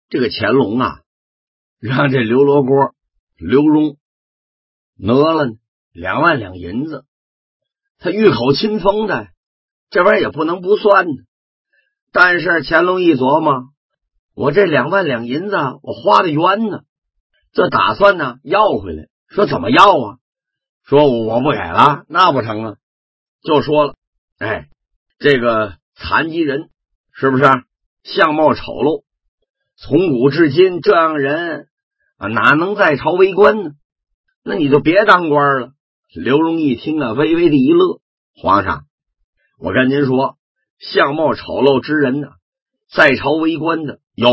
这个乾隆啊，让这刘罗锅刘荣讹了2万两银子，他御口亲封的，这玩意儿也不能不算的。但是乾隆一琢磨，我这2万两银子我花的冤呢，这打算呢要回来。说怎么要啊？说我不给了，那不成啊。就说了，这个残疾人是不是相貌丑陋，从古至今这样人哪能在朝为官呢？那你就别当官了。刘荣一听啊，微微的一乐，皇上，我跟您说，相貌丑陋之人呢，在朝为官的有。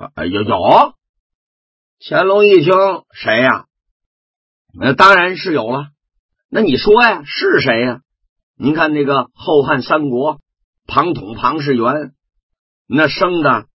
乾隆一听，谁呀？那当然是有了。那你说呀，是谁呀？您看那个后汉三国，庞统庞士元，那生的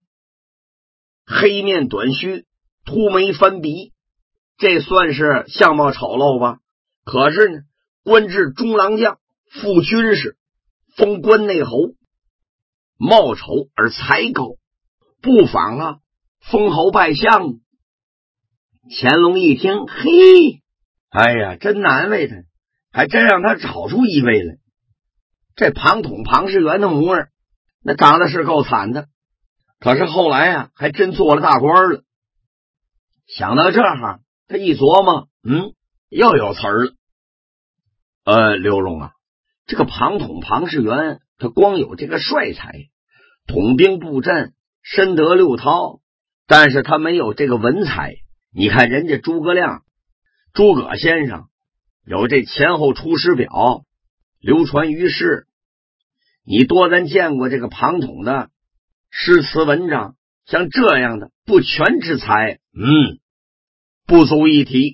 黑面短须，秃眉翻鼻，这算是相貌丑陋吧？可是呢，官至中郎将，副军士，封关内侯，貌丑而才高，不妨啊封侯拜相。乾隆一听，嘿，哎呀，真难为他，还真让他找出一位来。这庞统庞士元的模样，那长得是够惨的，可是后来啊，还真做了大官了。想到这儿，他一琢磨，又有词儿了。刘荣啊，这个庞统庞士元，他光有这个帅才，统兵布阵，深得六韬，但是他没有这个文采。你看人家诸葛亮，诸葛先生有这前后出师表，流传于世。你多咱见过这个庞统的诗词文章，像这样的不全之才，不足一提。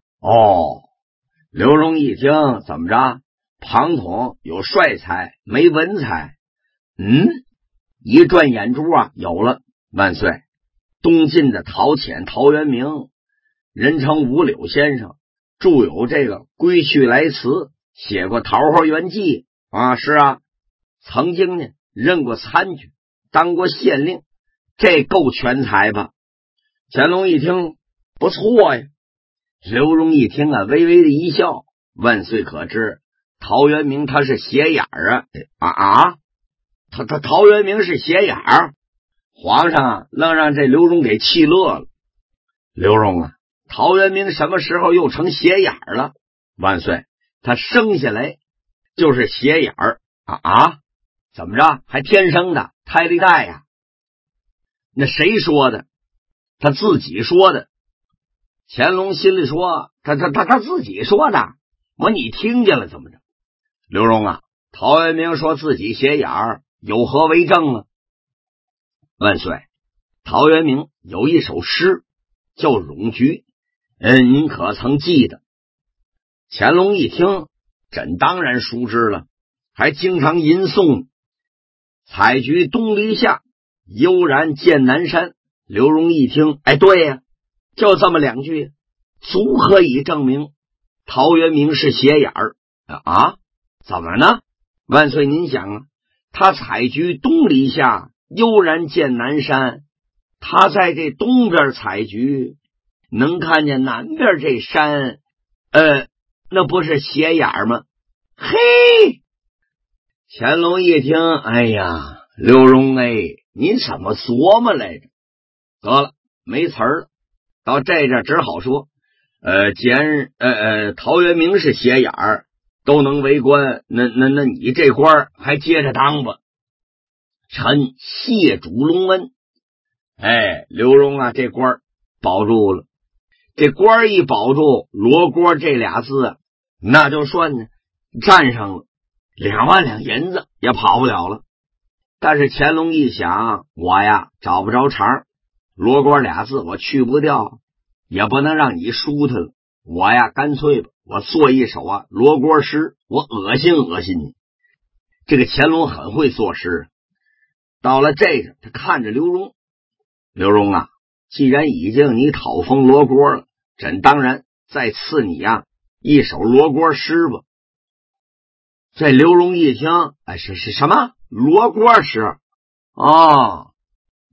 刘荣一听，怎么着？庞统有帅才，没文才。一转眼珠啊，有了。万岁！东晋的陶潜陶渊明，人称五柳先生，著有这个《归去来辞》，写过《桃花源记》啊。是啊，曾经呢任过参军，当过县令，这够全才吧？乾隆一听，不错呀。刘荣一听啊，微微的一笑。万岁可知，陶渊明他是斜眼儿他陶渊明是斜眼儿。皇上啊，愣让这刘荣给气乐了。刘荣啊，陶渊明什么时候又成斜眼儿了？万岁，他生下来就是斜眼儿怎么着？还天生的胎里带呀？那谁说的？他自己说的。乾隆心里说，他自己说的。你听见了怎么着？刘荣啊，陶渊明说自己斜眼儿，有何为证啊？万岁，陶渊明有一首诗叫《咏菊》，您可曾记得？乾隆一听，朕当然熟知了，还经常吟诵。采菊东篱下，悠然见南山。刘荣一听，对呀，就这么2句，足可以证明陶渊明是斜眼儿怎么呢？万岁，您想啊，他采菊东篱下，悠然见南山，他在这东边采菊，能看见南边这山，那不是斜眼吗？嘿！乾隆一听，哎呀，刘荣您怎么琢磨来着？得了，没词儿了。到这阵只好说，既然陶渊明是斜眼儿，都能为官，那你这官还接着当吧。臣谢主隆恩。刘荣啊，这官保住了。这官一保住，罗锅这俩字那就算呢占上了，2万两银子也跑不了了。但是乾隆一想，我呀找不着茬，罗锅俩字我去不掉，也不能让你输他了。我呀干脆吧，我做一首罗锅诗，我恶心你。这个乾隆很会作诗。到了这个，他看着刘荣，刘荣啊，既然已经你讨封罗锅了，朕当然再赐你一首罗锅诗吧。这刘荣一听，是什么罗锅诗？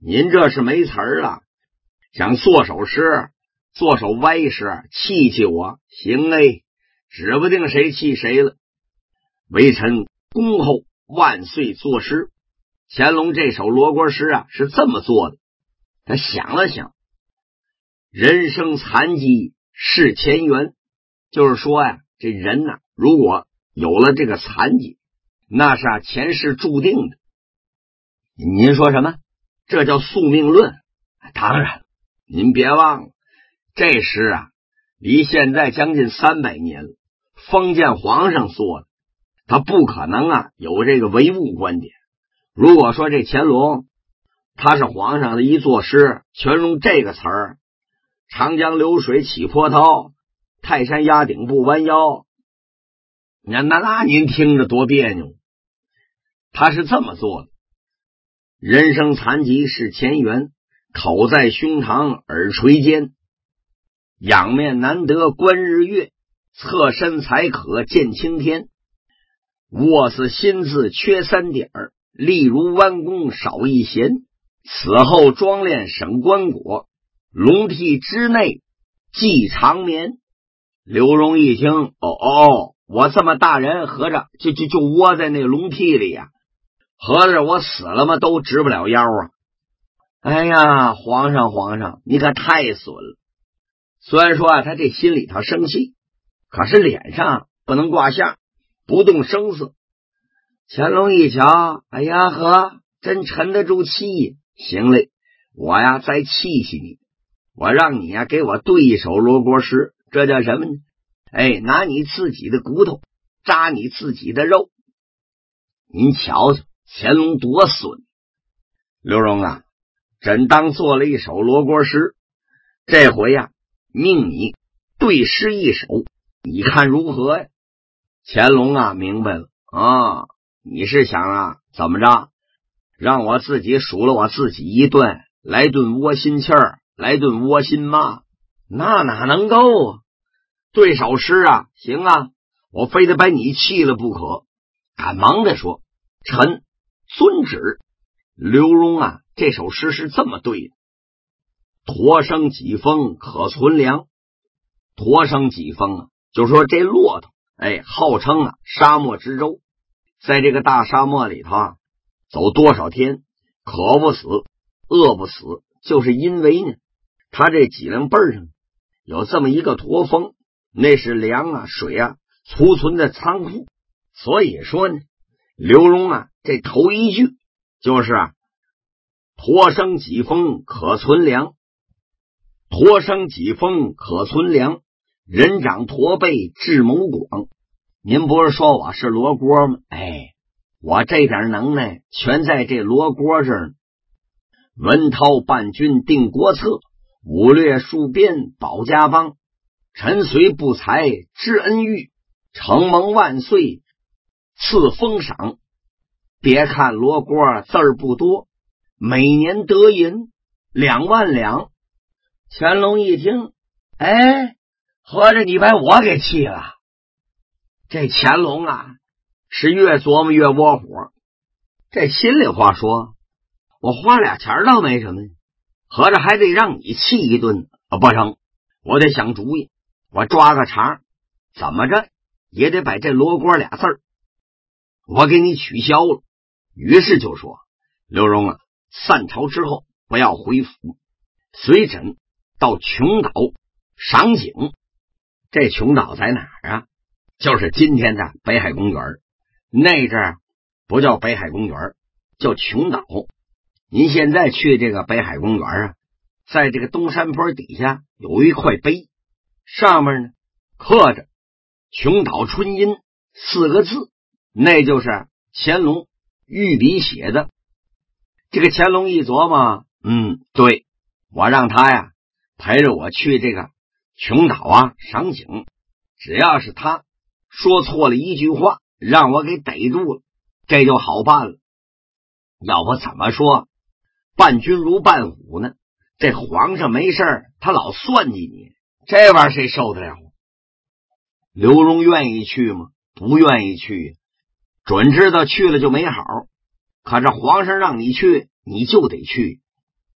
您这是没词儿了，想做首诗，做首歪诗，气气我，行嘞，指不定谁气谁了。微臣恭候万岁作诗。乾隆这首罗锅诗啊，是这么做的。他想了想，人生残疾是前缘，就是说呀，这人呢，如果有了这个残疾，那是前世注定的。您说什么？这叫宿命论？当然，您别忘了，这诗啊，离现在将近300年了，封建皇上做的，他不可能有这个唯物观点。如果说这乾隆他是皇上的一作诗，全用这个词儿，长江流水起波涛，泰山压顶不弯腰，那您听着多别扭。他是这么做的：人生残疾是前缘，口在胸膛耳垂肩，仰面难得观日月，侧身才可见青天。卧似心字缺3点，力如弯弓少一弦。此后装殓省棺椁，笼屉之内系长眠。刘荣一听，我这么大人，合着就窝在那笼屉里呀，合着我死了吗？都直不了腰啊！哎呀，皇上，你可太损了。虽然说他这心里头生气，可是脸上不能挂相，不动声色。乾隆一瞧，哎呀呵，真沉得住气。行嘞，我呀再气气你，我让你给我对一首罗锅诗。这叫什么呢？拿你自己的骨头扎你自己的肉。您瞧瞧乾隆多损。刘荣啊，真当做了一首罗锅诗，这回命你对诗一首，你看如何呀？乾隆明白了你是想怎么着，让我自己数了我自己一顿，来顿窝心气儿，来顿窝心骂，那哪能够啊？对首诗行我非得把你气了不可。赶忙的说，臣遵旨。刘荣这首诗是这么对的：驼生几峰可存粮。驼生几峰就说这骆驼号称沙漠之舟，在这个大沙漠里头走多少天，渴不死，饿不死，就是因为呢，他这脊梁背上有这么一个驼峰，那是粮水储存的仓库。所以说呢，刘荣这头一句就是驼生几峰可存粮。驼生几峰可存粮，人长驼背智谋广。您不是说我是罗锅吗？我这点能耐全在这罗锅这儿。文韬伴君定国策，武略戍边保家邦。臣虽不才知恩遇，承蒙万岁赐封赏。别看罗锅字儿不多，每年得银2万两。乾隆一听，合着你把我给气了。这乾隆是越琢磨越窝火。这心里话说，我花俩钱倒没什么，合着还得让你气一顿不成，我得想主意，我抓个茬，怎么着也得把这罗锅俩字儿我给你取消了。于是就说，刘荣散朝之后不要回府，随臣到琼岛赏景。这琼岛在哪儿就是今天的北海公园，那阵儿不叫北海公园，叫琼岛。您现在去这个北海公园在这个东山坡底下有一块碑，上面呢刻着琼岛春阴4个字，那就是乾隆御笔写的。这个乾隆一琢磨，对，我让他陪着我去这个琼岛赏景，只要是他说错了一句话，让我给逮住了，这就好办了。要不怎么说伴君如伴虎呢？这皇上没事他老算计你，这玩意儿谁受得了？刘荣愿意去吗？不愿意去，准知道去了就没好。可是皇上让你去，你就得去。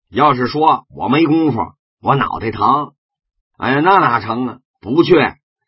要是说我没功夫，我脑袋疼，哎呀，那哪成啊？不去，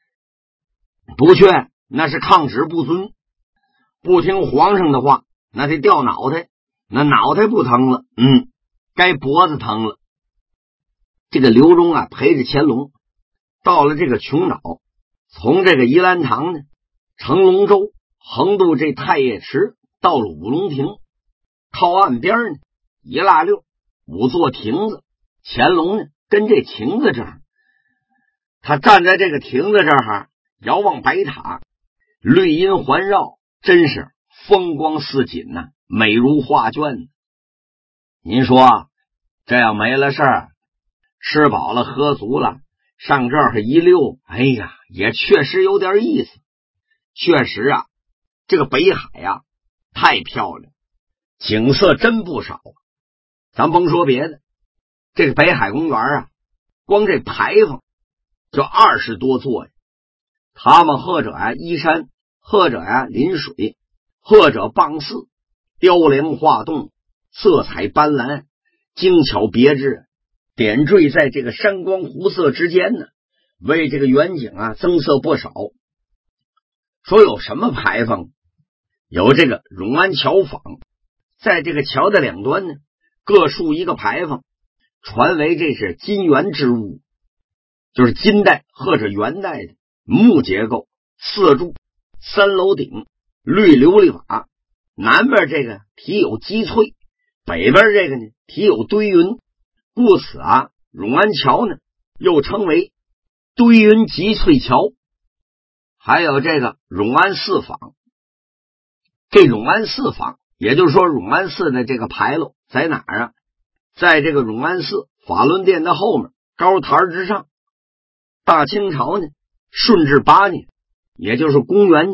那是抗旨不遵，不听皇上的话，那得掉脑袋，那脑袋不疼了，该脖子疼了。这个刘荣啊，陪着乾隆到了这个琼岛，从这个宜兰堂呢，乘龙舟横渡这太液池，到了五龙亭，靠岸边呢，一拉溜5座亭子，乾隆呢跟这亭子这儿，他站在这个亭子这儿，遥望白塔，绿荫环绕，真是风光似锦呐，美如画卷。您说这样没了事儿，吃饱了喝足了，上这儿一溜，哎呀，也确实有点意思。确实啊，这个北海啊太漂亮，景色真不少。咱甭说别的，这个北海公园啊，光这牌坊就20多座呀。他们或者依山，或者临水，或者傍寺，雕梁画栋，色彩斑斓，精巧别致，点缀在这个山光湖色之间呢，为这个远景增色不少。说有什么牌坊？有这个永安桥坊，在这个桥的两端呢，各竖一个牌坊，传为这是金元之物，就是金代或者元代的木结构，4柱3楼顶，绿琉璃瓦，南边这个题有积翠，北边这个呢题有堆云，故此永安桥呢又称为堆云积翠桥。还有这个永安寺坊，这永安寺坊也就是说永安寺的这个牌楼在哪儿啊？在这个永安寺法轮殿的后面高台之上。大清朝呢顺治8年，也就是公元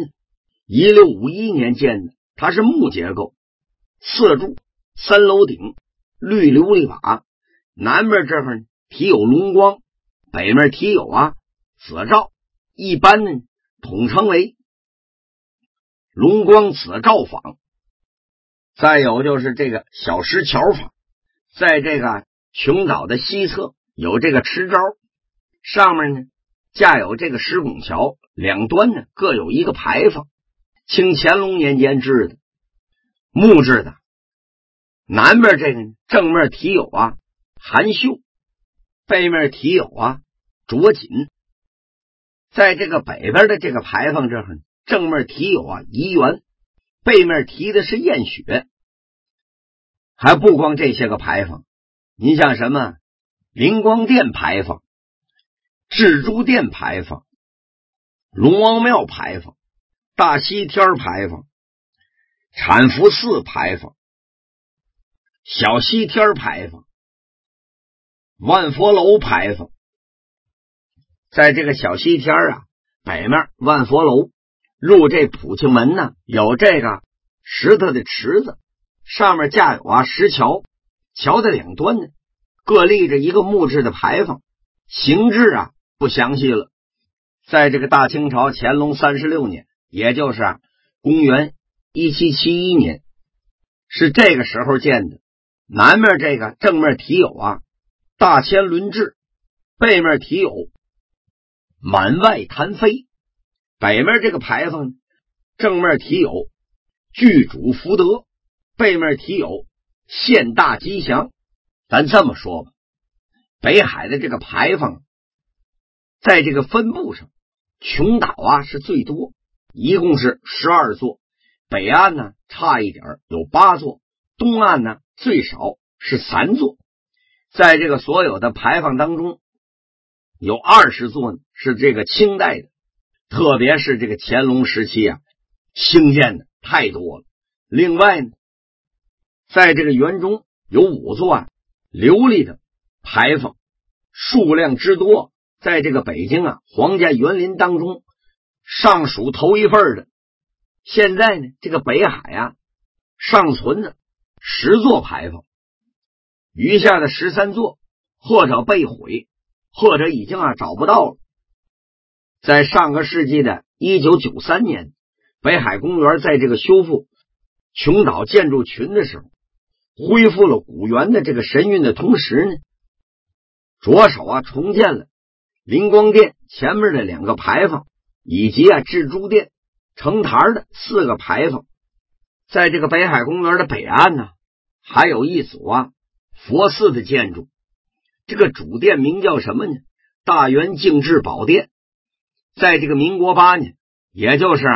1651年建的，它是木结构，4柱3楼顶，绿琉璃瓦，南面这块题有龙光，北面题有紫照，一般呢统称为龙光紫照坊。再有就是这个小石桥坊，在这个琼岛的西侧有这个池招，上面呢架有这个石拱桥，两端呢各有一个牌坊，清乾隆年间制的，木质的。南边这个正面题有含绣，背面题有着锦。在这个北边的这个牌坊这儿，正面题有怡园，背面题的是艳雪。还不光这些个牌坊，您像什么灵光殿牌坊、智珠殿牌坊、龙王庙牌坊、大西天牌坊、产福寺牌坊、小西天牌坊、万佛楼牌坊。在这个小西天北面万佛楼，入这普庆门呢，有这个石头的池子，上面架有石桥，桥的两端呢各立着一个木质的牌坊，形制不详细了。在这个大清朝乾隆36年，也就是公元1771年，是这个时候建的。南面这个正面题有大千轮志，背面题有满外弹飞。北面这个牌坊正面题有剧主福德，背面题有县大吉祥。咱这么说吧，北海的这个牌坊在这个分布上，琼岛是最多，一共是12座，北岸呢差一点有8座，东岸呢最少是3座。在这个所有的牌坊当中，有20座呢是这个清代的，特别是这个乾隆时期兴建的太多了。另外呢，在这个园中有5座琉璃的牌坊，数量之多，在这个北京皇家园林当中尚属头一份的。现在呢，这个北海尚存的10座牌坊，余下的13座或者被毁，或者已经找不到了。在上个世纪的1993年，北海公园在这个修复琼岛建筑群的时候， 恢复了古元的这个神韵的同时呢，着手重建了灵光殿前面的2个牌坊，以及蜘蛛殿成台的4个牌坊。在这个北海公园的北岸呢，还有一组佛寺的建筑。这个主殿名叫什么呢？大元净智宝殿。在这个民国8年，也就是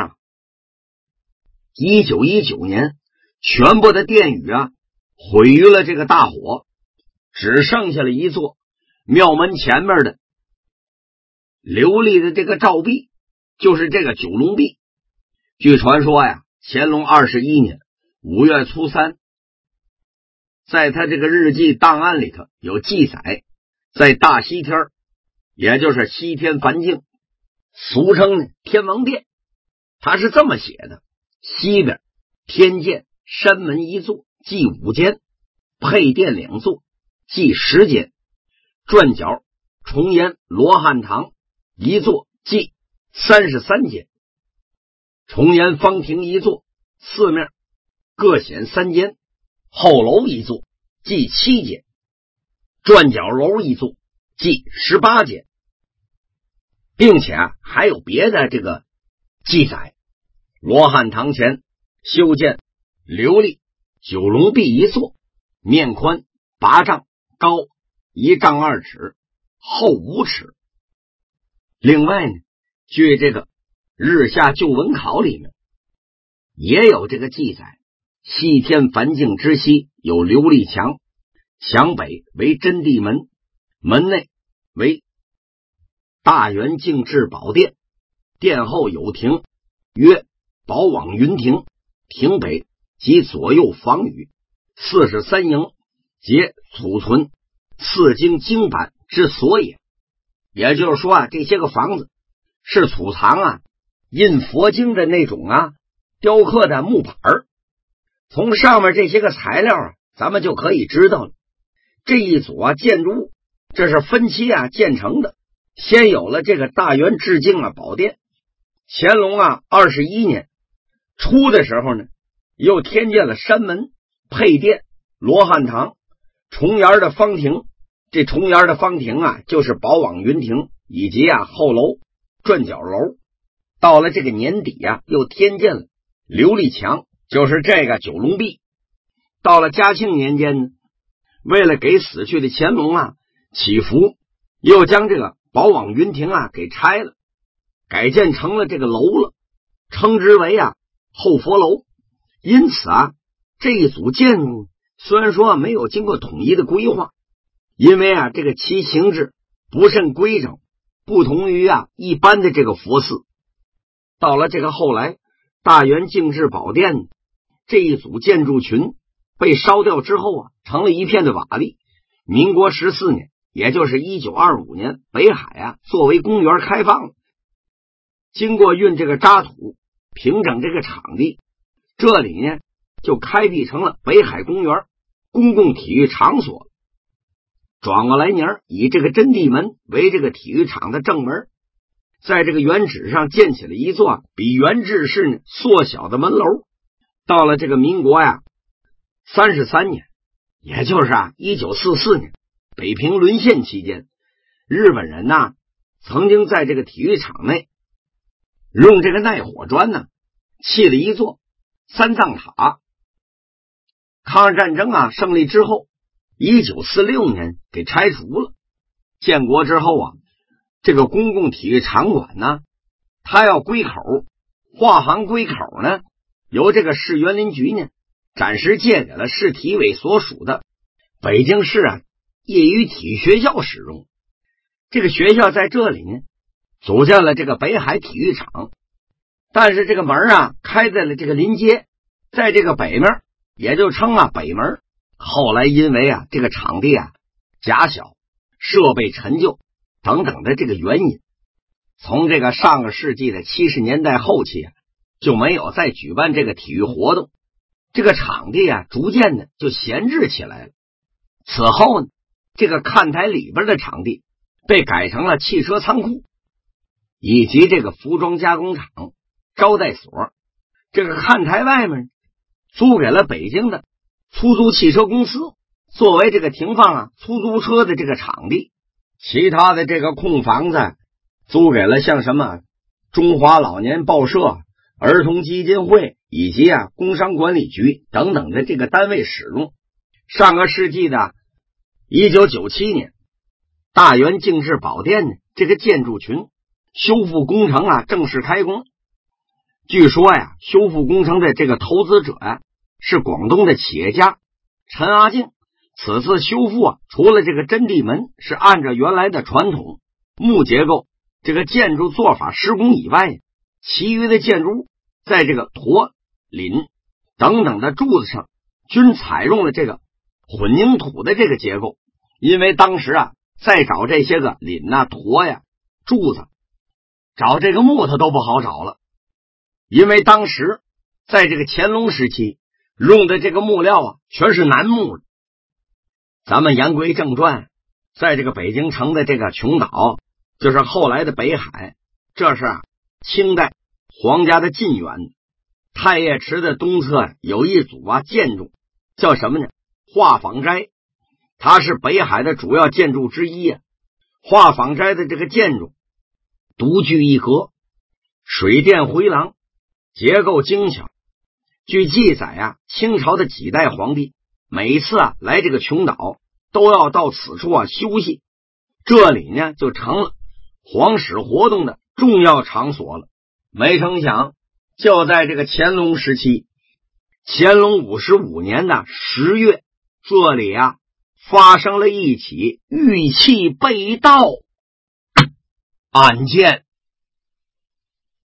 1919年，全部的殿宇毁于了这个大火，只剩下了一座庙门前面的琉璃的这个照壁，就是这个九龙壁。据传说乾隆21年5月初3，在他这个日记档案里头有记载，在大西天，也就是西天梵境，俗称天王殿，他是这么写的：西边天剑山门1座，计5间；配殿2座，计10间；转角重檐罗汉堂1座，计33间；重檐方亭1座，四面各显3间；后楼1座，计7间；转角楼1座，计18间。并且还有别的这个记载，罗汉堂前修建琉璃九龙壁1座，面宽8丈，高1丈2尺，厚5尺。另外呢，据这个日下旧文考里面也有这个记载，西天梵境之西有琉璃墙，墙北为真谛门，门内为大元净智宝殿，殿后有亭，曰宝网云亭，亭北及左右房宇43营，皆储存4经经版之所也。也就是说这些个房子是储藏印佛经的那种雕刻的木板。从上面这些个材料咱们就可以知道了，这一组建筑物这是分期建成的。先有了这个大元至净宝殿，乾隆21年初的时候呢，又添建了山门、配殿、罗汉堂、重檐的方亭。这重檐的方亭就是宝网云亭，以及后楼、转角楼。到了这个年底又添建了琉璃墙，就是这个九龙壁。到了嘉庆年间呢，为了给死去的乾隆祈福，又将这个宝网云亭给拆了，改建成了这个楼了，称之为后佛楼。因此这一组建筑虽然说没有经过统一的规划，因为这个其形制不甚规整，不同于一般的这个佛寺。到了这个后来大元净智宝殿这一组建筑群被烧掉之后成了一片的瓦砾。民国14年，也就是1925年，北海作为公园开放了。经过运这个渣土平整这个场地，这里呢就开辟成了北海公园公共体育场所。转过来年以这个真谛门为这个体育场的正门，在这个原址上建起了一座比原制式缩小的门楼。到了这个民国33年，也就是1944年，北平沦陷期间，日本人曾经在这个体育场内用这个耐火砖砌了一座三藏塔。抗日战争胜利之后，1946年给拆除了。建国之后这个公共体育场馆它要归口，划行归口呢，由这个市园林局暂时借给了市体委所属的北京市业余体育学校使用。这个学校在这里组建了这个北海体育场，但是这个门开在了这个临街，在这个北面，也就称北门。后来因为这个场地狭小，设备陈旧等等的这个原因，从这个上个世纪的70年代后期就没有再举办这个体育活动，这个场地逐渐的就闲置起来了。此后呢，这个看台里边的场地被改成了汽车仓库，以及这个服装加工厂、招待所。这个看台外面租给了北京的出租汽车公司作为这个停放出租车的这个场地，其他的这个空房子租给了像什么中华老年报社、儿童基金会以及工商管理局等等的这个单位使用。上个世纪的1997年，大元敬志宝殿呢这个建筑群修复工程正式开工。据说修复工程的这个投资者是广东的企业家陈阿敬。此次修复除了这个真地门是按照原来的传统木结构这个建筑做法施工以外，其余的建筑物在这个驼、檩等等的柱子上均采用了这个混凝土的这个结构。因为当时再找这些个檩驼柱子，找这个木头都不好找了。因为当时在这个乾隆时期用的这个木料全是楠木的。咱们言归正传，在这个北京城的这个琼岛，就是后来的北海，这是清代皇家的禁园。太液池的东侧有一组建筑，叫什么呢？画舫斋，它是北海的主要建筑之一。画舫斋的这个建筑独具一格，水电回廊，结构精巧。据记载清朝的几代皇帝每一次来这个琼岛都要到此处休息，这里呢就成了皇室活动的重要场所了。没成想就在这个乾隆时期，乾隆55年的10月，这里发生了一起玉器被盗案件。